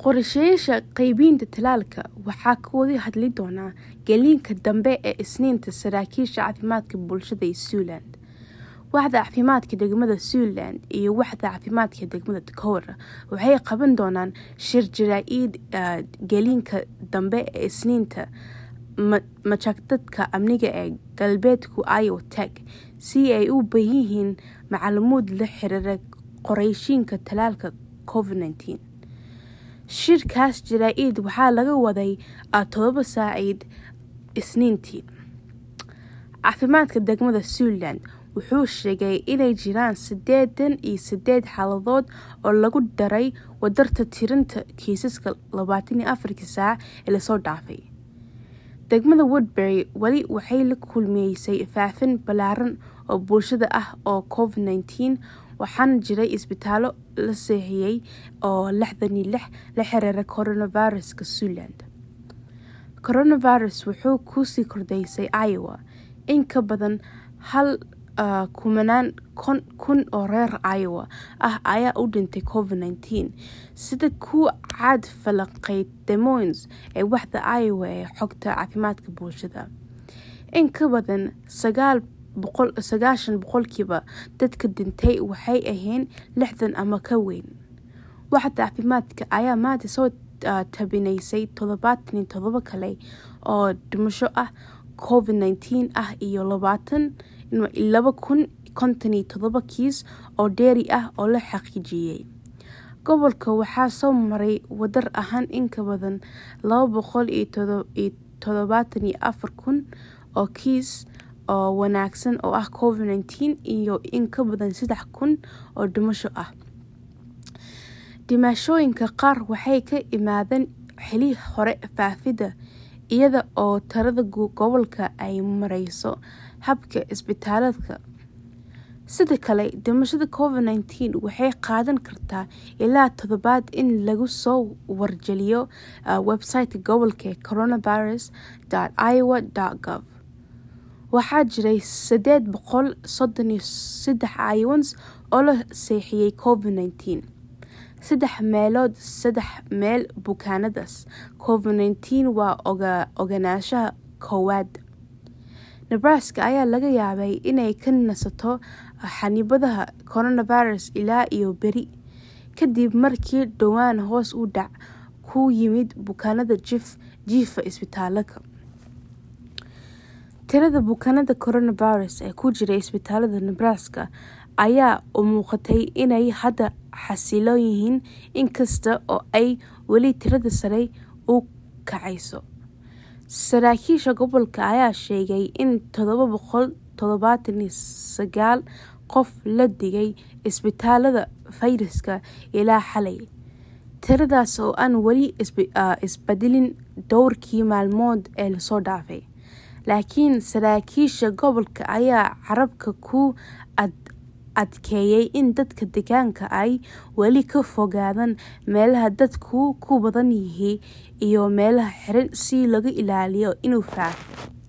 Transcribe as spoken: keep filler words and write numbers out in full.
qorshayaasha qaybinta talaalka waxaa ka wada hadli doona geliinka dambe ee Isniinta saraakiisha caafimaadka bulshada ee Zealand. Waaxda caafimaadka degmada Zealand iyo waaxda caafimaadka degmada Dakota waxay qaban doonaan shir jaraa'id uh, geliinka dambe ee Isniinta machaktadka amniga ee galbeedku Iowa Tech si ay u baahiyiin macluumaad la xiriira qorshaynta talaalka covid nineteen. Shirkaas jaraa'id waxaa laga waday todoba saacadood Isniintii. Caafimaadka degmada Zealand wuxuu sheegay inay jiraan siddeetan iyo siddeed xaaladood oo lagu daray wadarta tirinta kiisaska labaatan iyo afar saac ee la soo dhaafay. Degmada Woodbury wali waxay la kulmeysay faafin ballaaran oo bulshada ah oo covid nineteen waxaan jiray isbitaallo la seexiyay oo lixdan iyo lix la xiriira coronavirus-ka Zealand. Coronavirus wuxuu ku sii kordhaysay Iowa in ka badan hal uh, kumanaan kun, kun oo reer Iowa ah ayaa u dhintay covid nineteen sida ku cad falanqeyd Des Moines ee waaxda Iowa ee xogta caafimaadka bulshada. In ka badan sagaal boqol sagaashan boqolkiiba dadka dhintay waxay ahayn lixdan ama ka weyn. Waaxda caafimaadka ayaa maanta soo uh, tabinaysay toddobaatan iyo toddoba kale oo dhimasho ah covid nineteen ah iyo labaatan laba kun konton iyo toddoba kiis oo dheeri ah oo la xaqiijiyay. Gobolka waxaa soo maray wadar ahaan in ka badan laba boqol iyo toddobaatan iyo afar kun oo kiis oo wanaagsan oo ah covid nineteen iyo in ka badan saddex kun oo dhimasho ah. Dhimashooyinka qaar waxay ka imaadeen xilli hore faafida iyada oo tirada gobolka ay marayso habka isbitaalada. Sidoo kale dhimashada covid nineteen waxay qaadan kartaa ilaa toddobaad in lagu soo wargeliyo uh, website gobolka coronavirus dot iowa dot gov. Waxaa jiray siddeed boqol soddon iyo saddex Iowans oo la seexiyay covid nineteen. Saddex meelood saddex meel bukaanadaas covid nineteen waa oga ogaanshaha koowaad. Nebraska ayaa laga yaabay inay ka nasato xanibadaha coronavirus ilaa iyo beri kadib markii dhowaan hoos u dhac ku yimid bukaanada jif jiifa isbitaalada. Tirada bukaanada coronavirus ee ku jira isbitaalada Nebraska ayaa u muuqatay inay hadda xasiloon yihiin inkasta oo ay weli tirada sare u kacayso. Saraakiisha gobolka ayaa sheegay in toddoba boqol toddobaatan iyo sagaal qof la dhigay isbitaalada fayraska ilaa xalay. Tiradaas oo aan weli isbeddelin dhowrkii maalmood ee la soo dhaafay. Laakiin saraakiisha gobolka ayaa carabka ku ad adkeeyay in dadka deegaanka ay weli ka fogaadaan meelaha dadku ku badan yihiin iyo meelaha xiran si laga ilaaliyo inuu faafo.